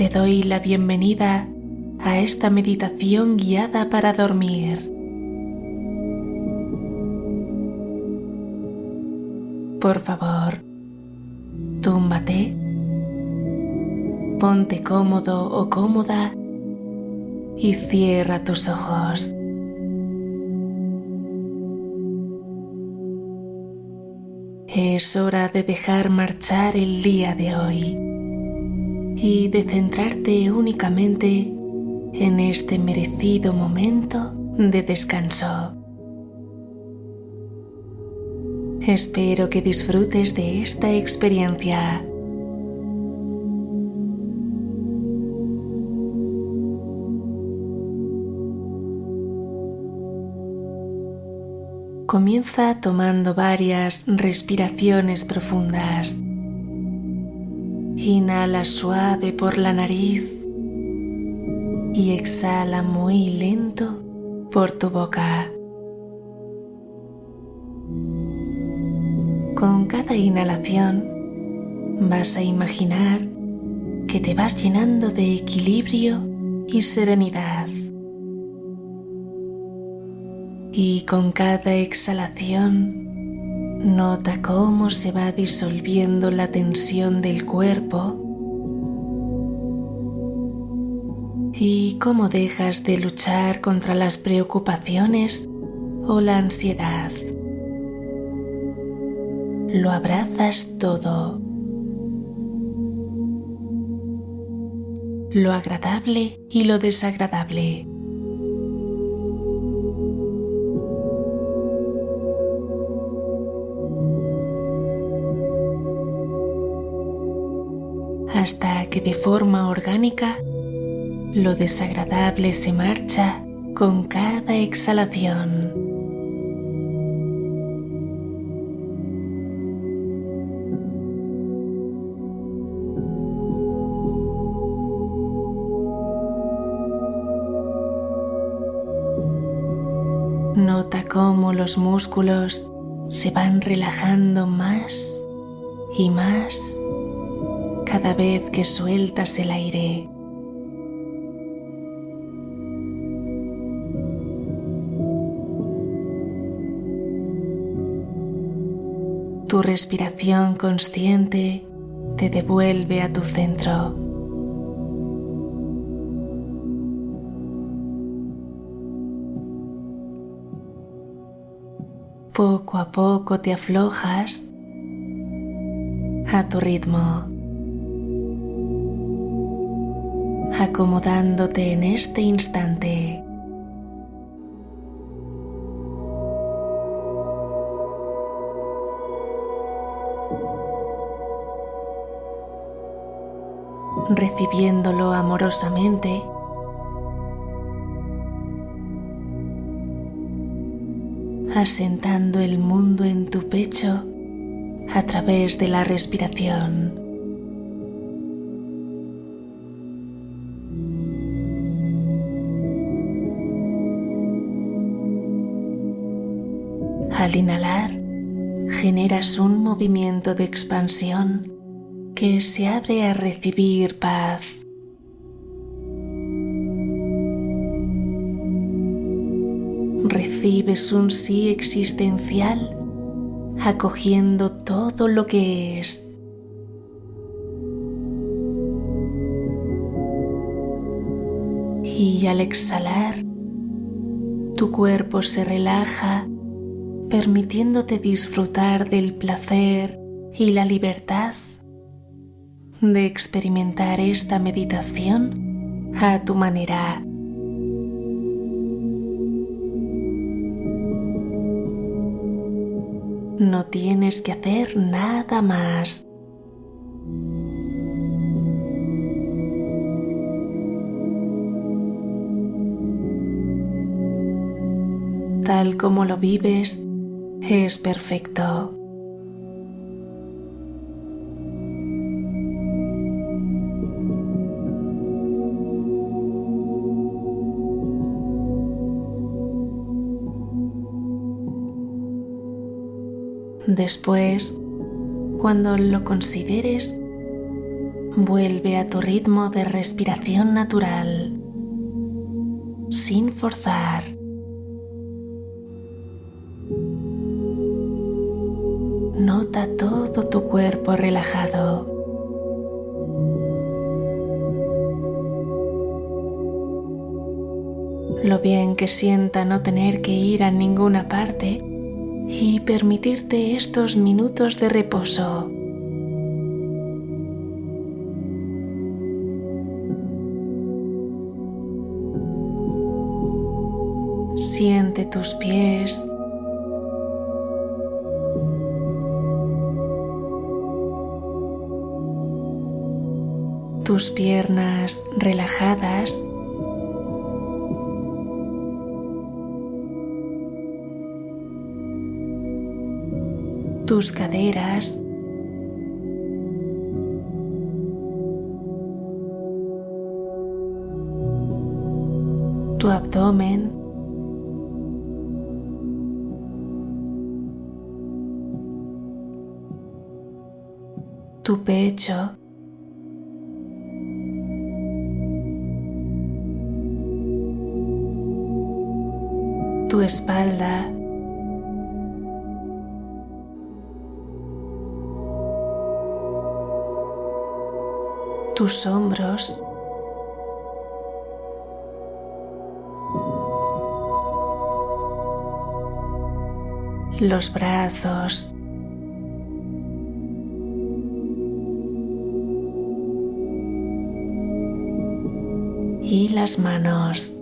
Te doy la bienvenida a esta meditación guiada para dormir. Por favor, túmbate, ponte cómodo o cómoda y cierra tus ojos. Es hora de dejar marchar el día de hoy y de centrarte únicamente en este merecido momento de descanso. Espero que disfrutes de esta experiencia. Comienza tomando varias respiraciones profundas. Inhala suave por la nariz y exhala muy lento por tu boca. Con cada inhalación vas a imaginar que te vas llenando de equilibrio y serenidad. Y con cada exhalación, nota cómo se va disolviendo la tensión del cuerpo y cómo dejas de luchar contra las preocupaciones o la ansiedad. Lo abrazas todo. Lo agradable y lo desagradable. Hasta que de forma orgánica lo desagradable se marcha con cada exhalación. Nota cómo los músculos se van relajando más y más cada vez que sueltas el aire. Tu respiración consciente te devuelve a tu centro. Poco a poco te aflojas a tu ritmo, acomodándote en este instante. Recibiéndolo amorosamente, asentando el mundo en tu pecho a través de la respiración. Al inhalar, generas un movimiento de expansión que se abre a recibir paz. Recibes un sí existencial, acogiendo todo lo que es. Y al exhalar, tu cuerpo se relaja, permitiéndote disfrutar del placer y la libertad de experimentar esta meditación a tu manera. No tienes que hacer nada más. Tal como lo vives, es perfecto. Después, cuando lo consideres, Vuelve a tu ritmo de respiración natural, sin forzar. Nota todo tu cuerpo relajado. Lo bien que sienta no tener que ir a ninguna parte y permitirte estos minutos de reposo. Siente tus pies, tus piernas relajadas, tus caderas, tu abdomen, tu pecho, tu espalda, tus hombros, los brazos, y las manos.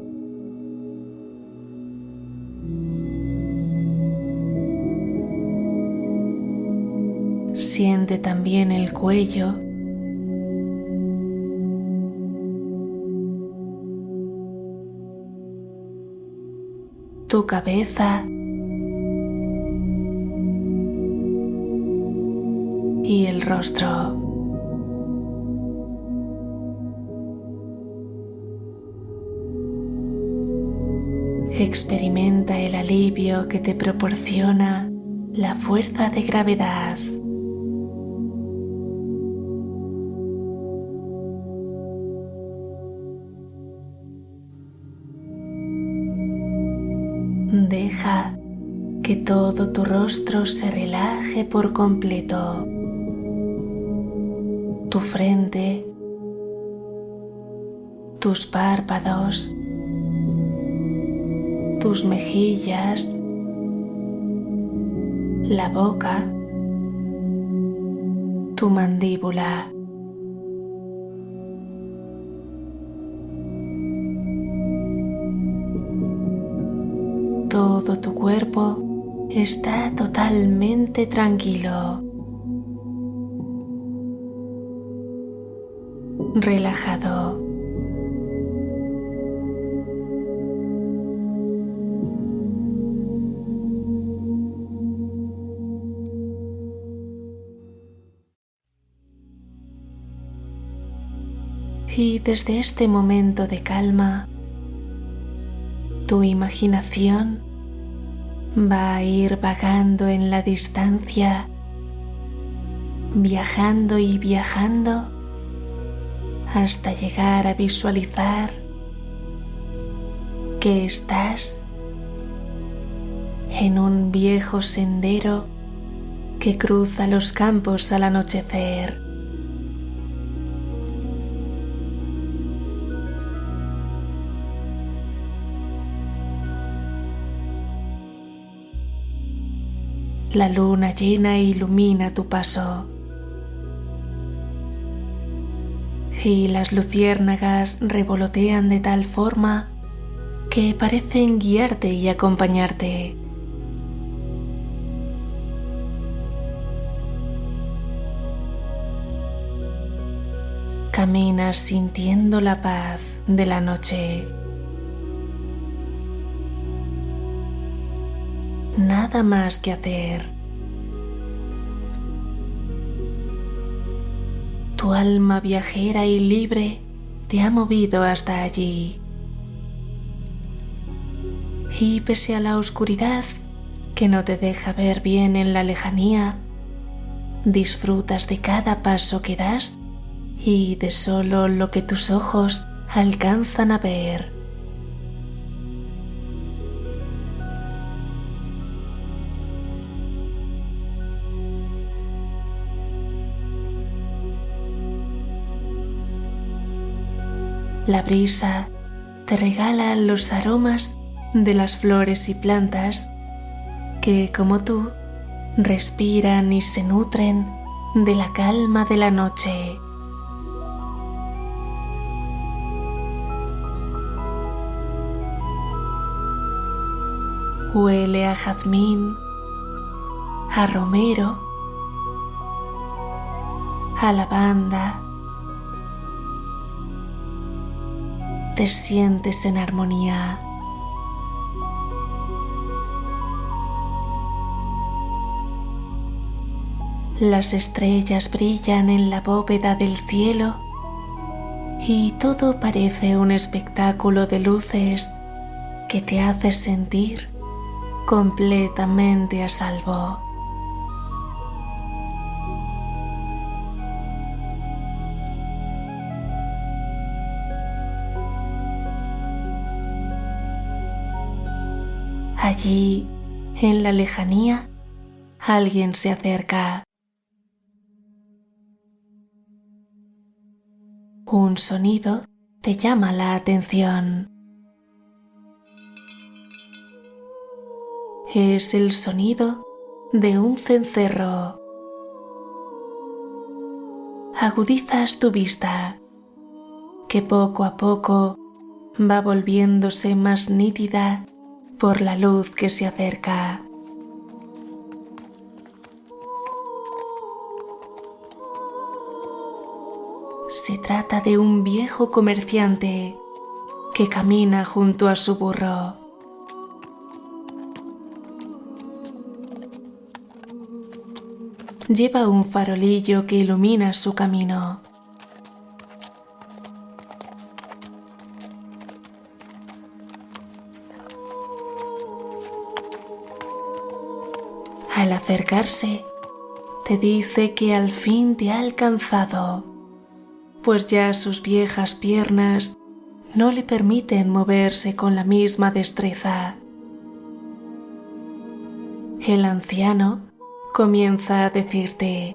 Siente también el cuello, tu cabeza y el rostro. Experimenta el alivio que te proporciona la fuerza de gravedad. Deja que todo tu rostro se relaje por completo. Tu frente, tus párpados, tus mejillas, la boca, tu mandíbula. Todo tu cuerpo está totalmente tranquilo, relajado. Y desde este momento de calma, tu imaginación va a ir vagando en la distancia, viajando y viajando hasta llegar a visualizar que estás en un viejo sendero que cruza los campos al anochecer. La luna llena ilumina tu paso y las luciérnagas revolotean de tal forma que parecen guiarte y acompañarte. Caminas sintiendo la paz de la noche. Nada más que hacer. Tu alma viajera y libre te ha movido hasta allí. Y pese a la oscuridad que no te deja ver bien en la lejanía, disfrutas de cada paso que das y de solo lo que tus ojos alcanzan a ver. La brisa te regala los aromas de las flores y plantas que, como tú, respiran y se nutren de la calma de la noche. Huele a jazmín, a romero, a lavanda. Te sientes en armonía. Las estrellas brillan en la bóveda del cielo y todo parece un espectáculo de luces que te hace sentir completamente a salvo. Allí, en la lejanía, alguien se acerca. Un sonido te llama la atención. Es el sonido de un cencerro. Agudizas tu vista, que poco a poco va volviéndose más nítida por la luz que se acerca. Se trata de un viejo comerciante que camina junto a su burro. Lleva un farolillo que ilumina su camino. Al acercarse, te dice que al fin te ha alcanzado, pues ya sus viejas piernas no le permiten moverse con la misma destreza. El anciano comienza a decirte: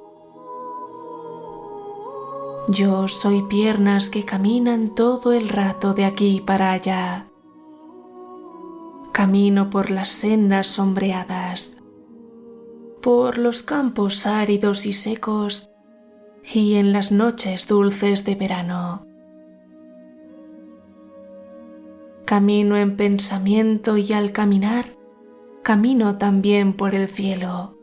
yo soy piernas que caminan todo el rato de aquí para allá. Camino por las sendas sombreadas, por los campos áridos y secos y en las noches dulces de verano. Camino en pensamiento y al caminar, camino también por el cielo.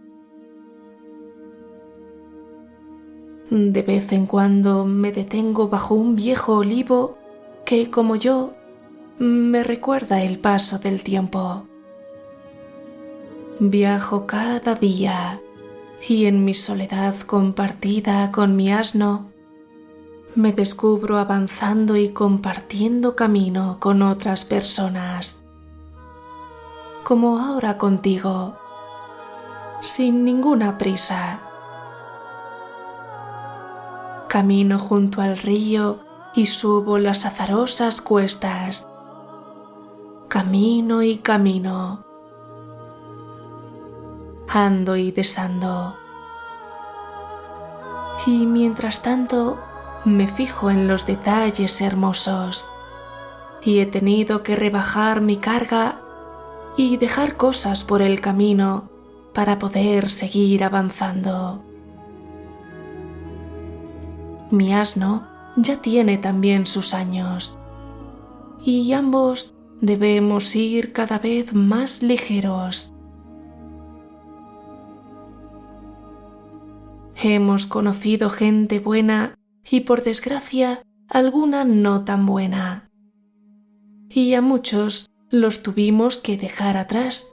De vez en cuando me detengo bajo un viejo olivo que, como yo, me recuerda el paso del tiempo. Viajo cada día y en mi soledad compartida con mi asno, me descubro avanzando y compartiendo camino con otras personas, como ahora contigo, sin ninguna prisa. Camino junto al río y subo las azarosas cuestas. Camino y camino. Ando y desando. Y mientras tanto me fijo en los detalles hermosos y he tenido que rebajar mi carga y dejar cosas por el camino para poder seguir avanzando. Mi asno ya tiene también sus años y ambos debemos ir cada vez más ligeros. Hemos conocido gente buena y, por desgracia, alguna no tan buena. Y a muchos los tuvimos que dejar atrás.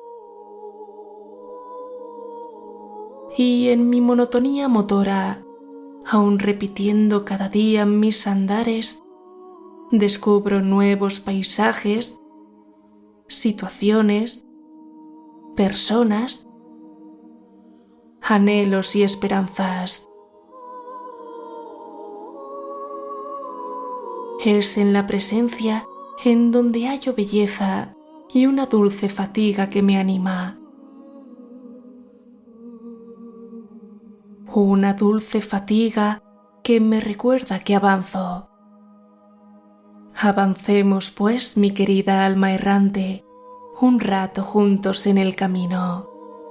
Y en mi monotonía motora, aún repitiendo cada día mis andares, descubro nuevos paisajes, situaciones, personas, anhelos y esperanzas. Es en la presencia en donde hallo belleza y una dulce fatiga que me anima. Una dulce fatiga que me recuerda que avanzo. Avancemos, pues, mi querida alma errante, un rato juntos en el camino.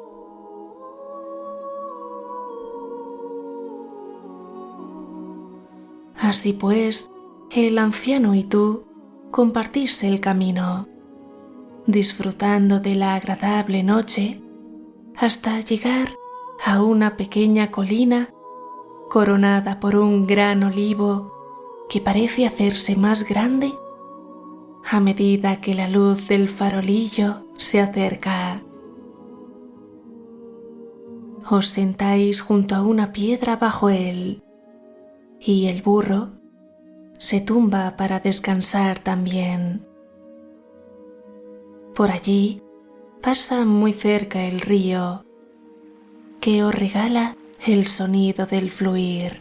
Así pues, el anciano y tú compartís el camino, disfrutando de la agradable noche hasta llegar a una pequeña colina coronada por un gran olivo que parece hacerse más grande a medida que la luz del farolillo se acerca. Os sentáis junto a una piedra bajo él y el burro se tumba para descansar también. Por allí pasa muy cerca el río que os regala el sonido del fluir.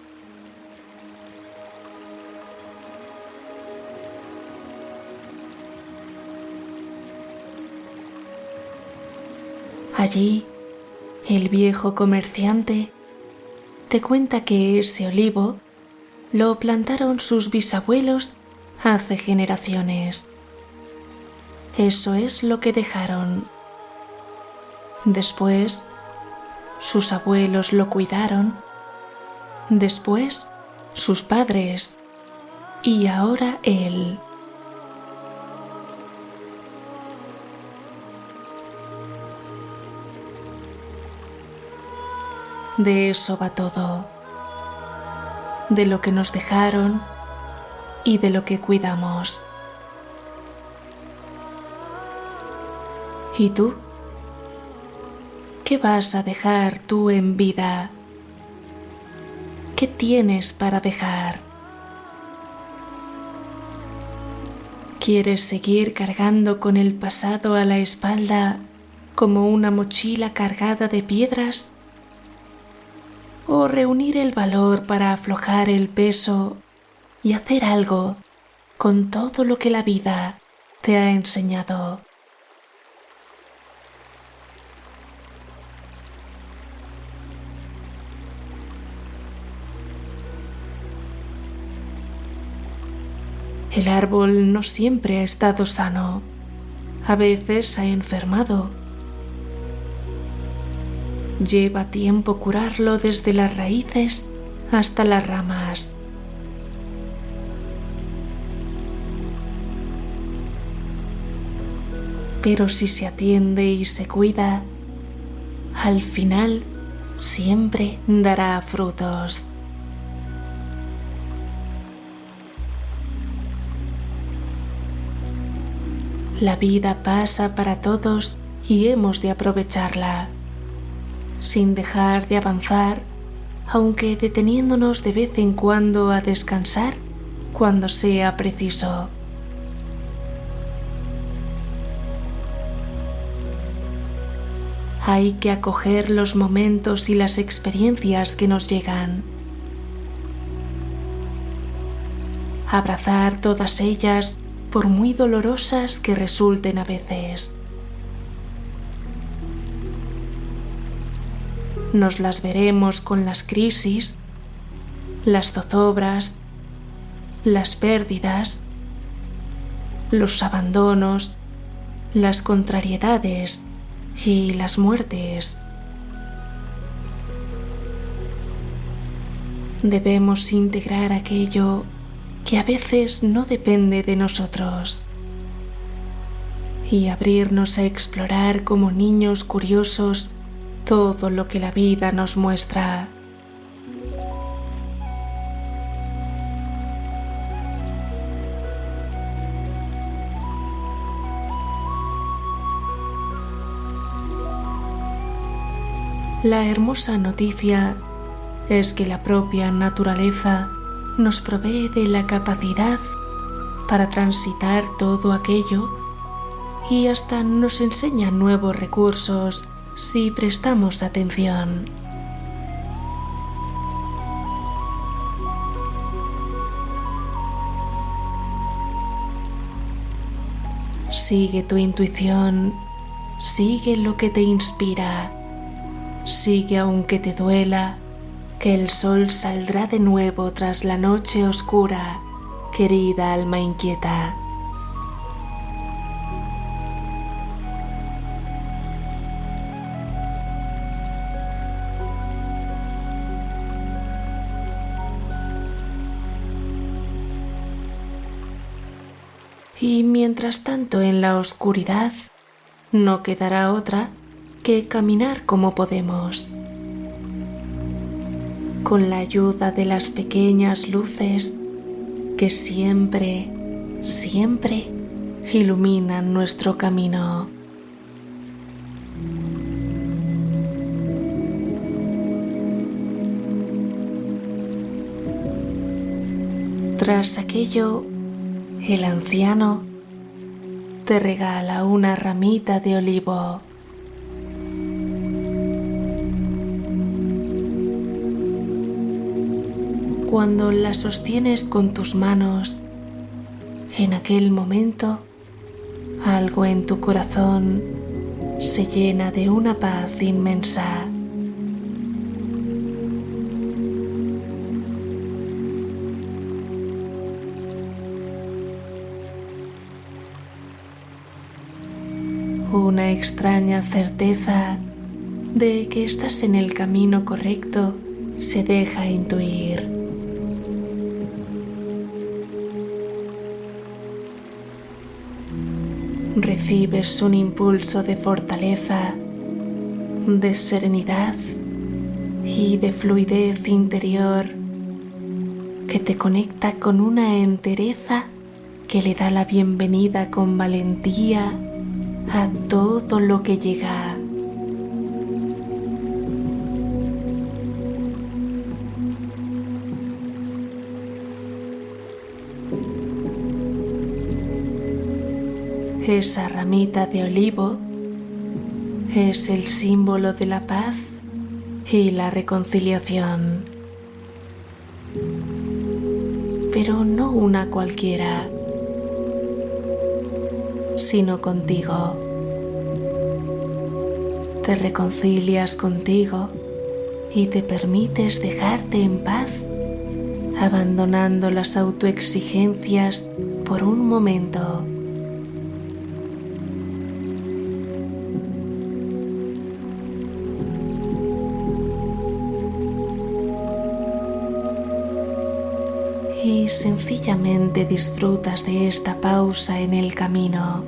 Allí, el viejo comerciante te cuenta que ese olivo lo plantaron sus bisabuelos hace generaciones. Eso es lo que dejaron. Después, sus abuelos lo cuidaron. Después, sus padres. Y ahora él. De eso va todo. De lo que nos dejaron y de lo que cuidamos. ¿Y tú? ¿Qué vas a dejar tú en vida? ¿Qué tienes para dejar? ¿Quieres seguir cargando con el pasado a la espalda como una mochila cargada de piedras? ¿O reunir el valor para aflojar el peso y hacer algo con todo lo que la vida te ha enseñado? El árbol no siempre ha estado sano, a veces ha enfermado. Lleva tiempo curarlo desde las raíces hasta las ramas. Pero si se atiende y se cuida, al final siempre dará frutos. La vida pasa para todos y hemos de aprovecharla, sin dejar de avanzar, aunque deteniéndonos de vez en cuando a descansar cuando sea preciso. Hay que acoger los momentos y las experiencias que nos llegan. Abrazar todas ellas por muy dolorosas que resulten a veces. Nos las veremos con las crisis, las zozobras, las pérdidas, los abandonos, las contrariedades y las muertes. Debemos integrar aquello que a veces no depende de nosotros y abrirnos a explorar como niños curiosos todo lo que la vida nos muestra. La hermosa noticia es que la propia naturaleza nos provee de la capacidad para transitar todo aquello y hasta nos enseña nuevos recursos si prestamos atención. Sigue tu intuición, sigue lo que te inspira, sigue aunque te duela, que el sol saldrá de nuevo tras la noche oscura, querida alma inquieta. Y mientras tanto en la oscuridad no quedará otra que caminar como podemos, con la ayuda de las pequeñas luces que siempre, siempre iluminan nuestro camino. Tras aquello, el anciano te regala una ramita de olivo. Cuando la sostienes con tus manos, en aquel momento, algo en tu corazón se llena de una paz inmensa. Una extraña certeza de que estás en el camino correcto se deja intuir. Recibes un impulso de fortaleza, de serenidad y de fluidez interior que te conecta con una entereza que le da la bienvenida con valentía a todo lo que llega. Esa ramita de olivo es el símbolo de la paz y la reconciliación, pero no una cualquiera, sino contigo. Te reconcilias contigo y te permites dejarte en paz, abandonando las autoexigencias por un momento. Y sencillamente disfrutas de esta pausa en el camino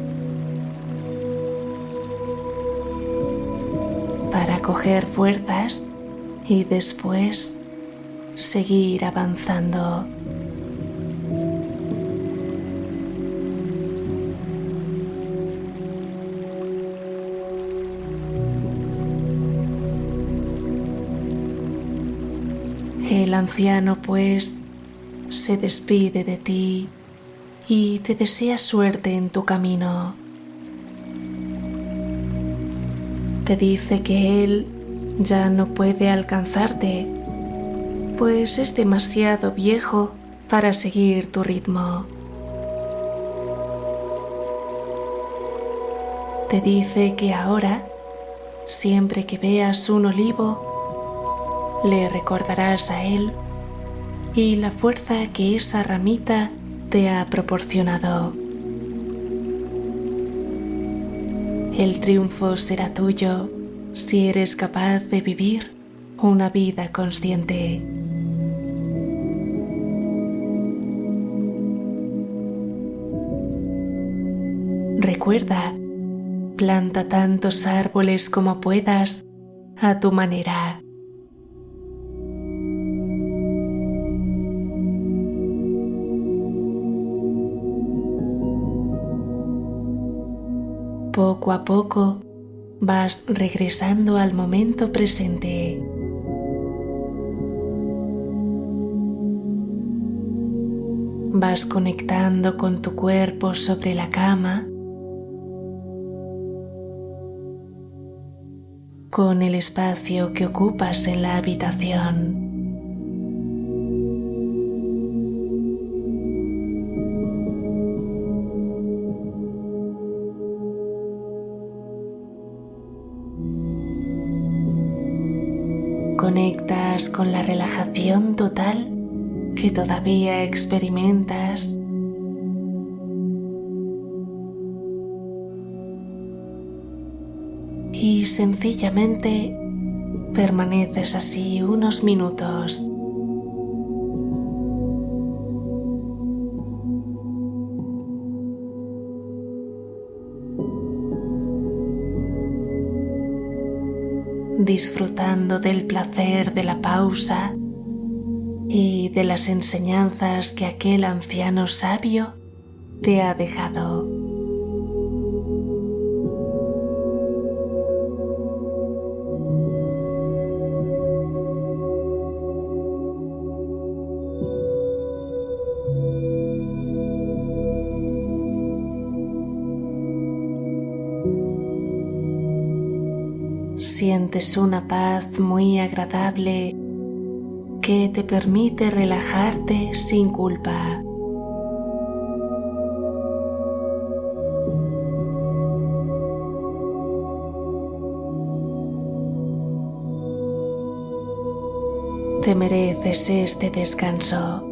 para coger fuerzas y después seguir avanzando. El anciano, pues, se despide de ti y te desea suerte en tu camino. Te dice que él ya no puede alcanzarte, pues es demasiado viejo para seguir tu ritmo. Te dice que ahora, siempre que veas un olivo, le recordarás a él y la fuerza que esa ramita te ha proporcionado. El triunfo será tuyo si eres capaz de vivir una vida consciente. Recuerda, planta tantos árboles como puedas a tu manera. Poco a poco vas regresando al momento presente. Vas conectando con tu cuerpo sobre la cama, con el espacio que ocupas en la habitación. conectas con la relajación total que todavía experimentas. Y sencillamente permaneces así unos minutos. Disfrutando del placer de la pausa y de las enseñanzas que aquel anciano sabio te ha dejado. Sientes una paz muy agradable que te permite relajarte sin culpa. Te mereces este descanso.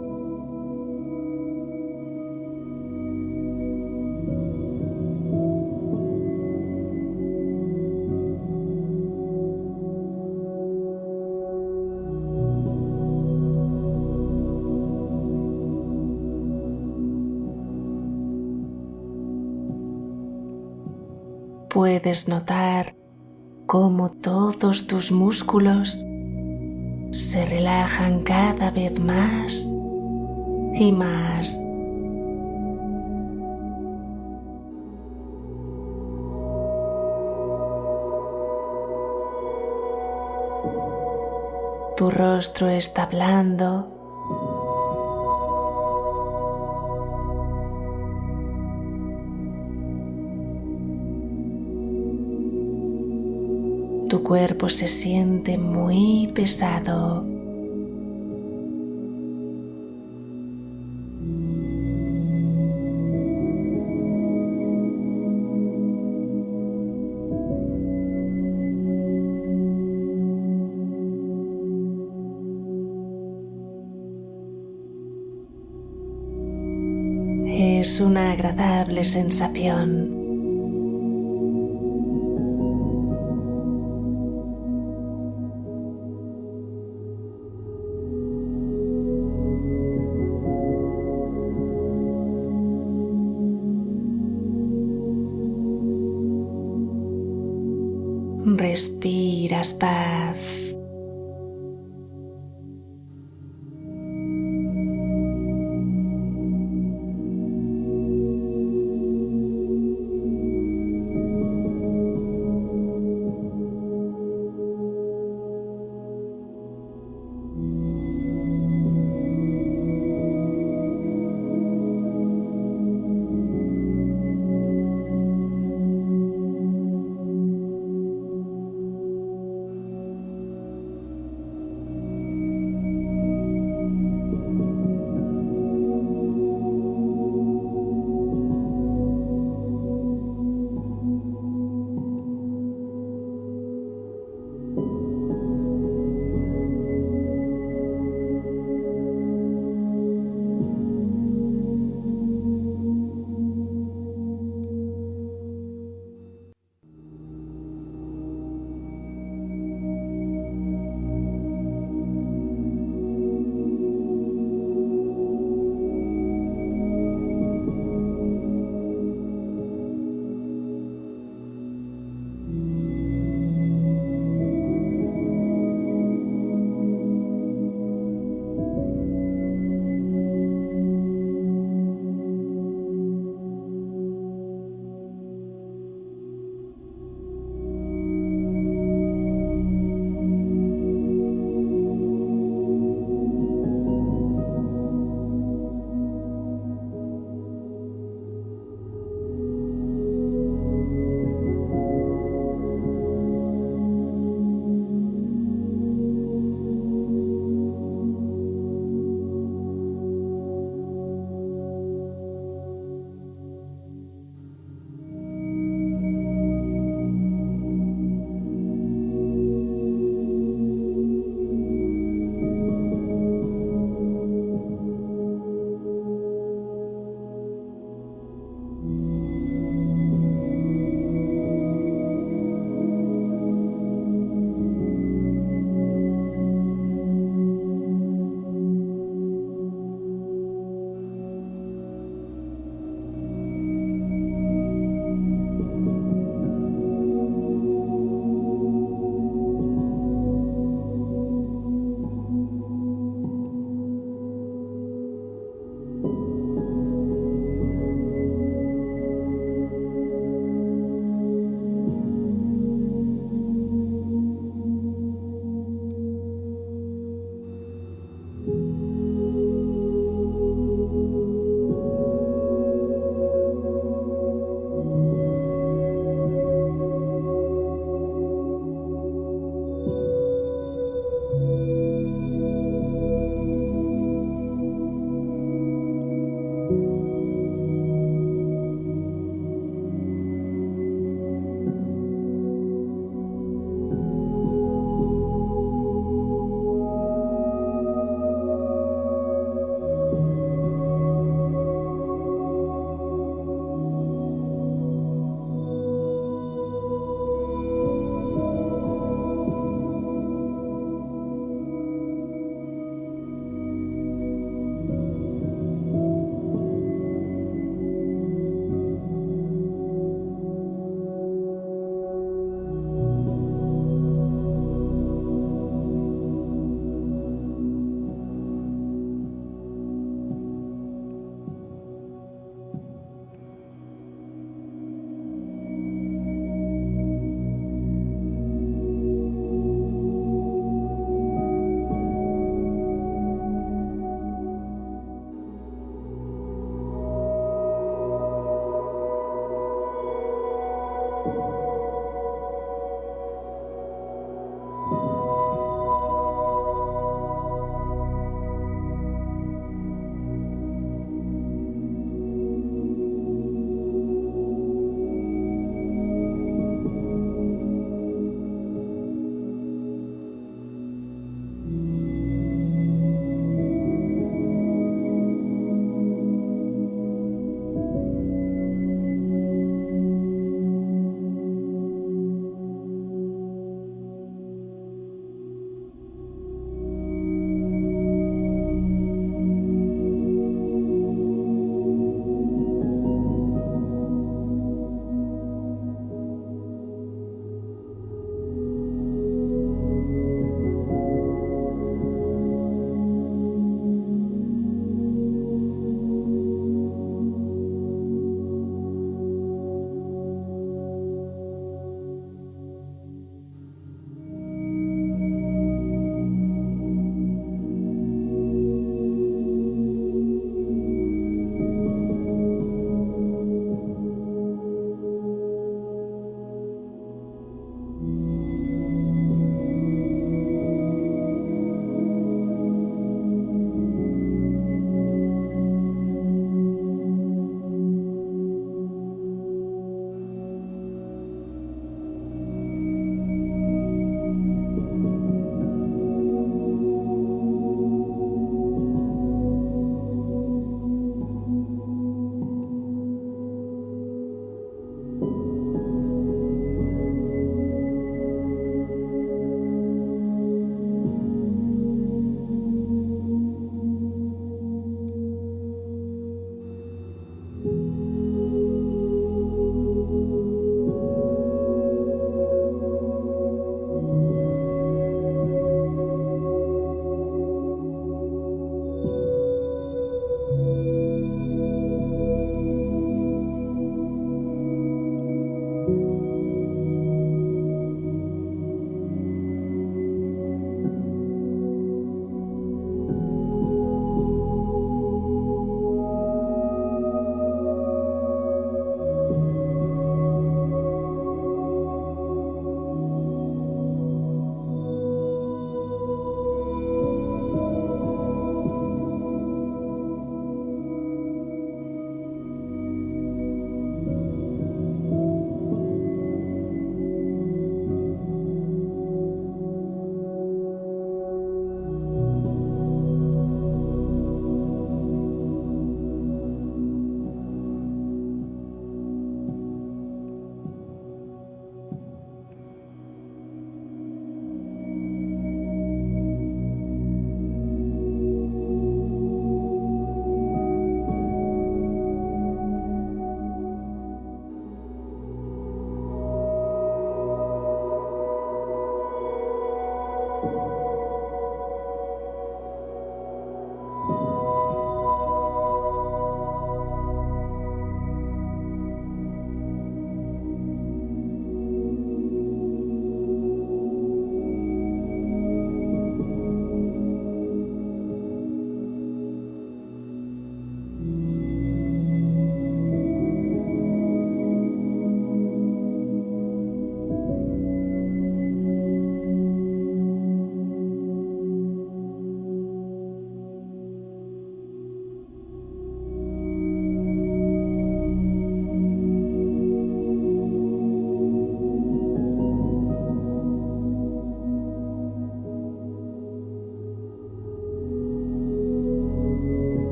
Puedes notar cómo todos tus músculos se relajan cada vez más y más. Tu rostro está blando. Tu cuerpo se siente muy pesado. Es una agradable sensación. Respiras paz.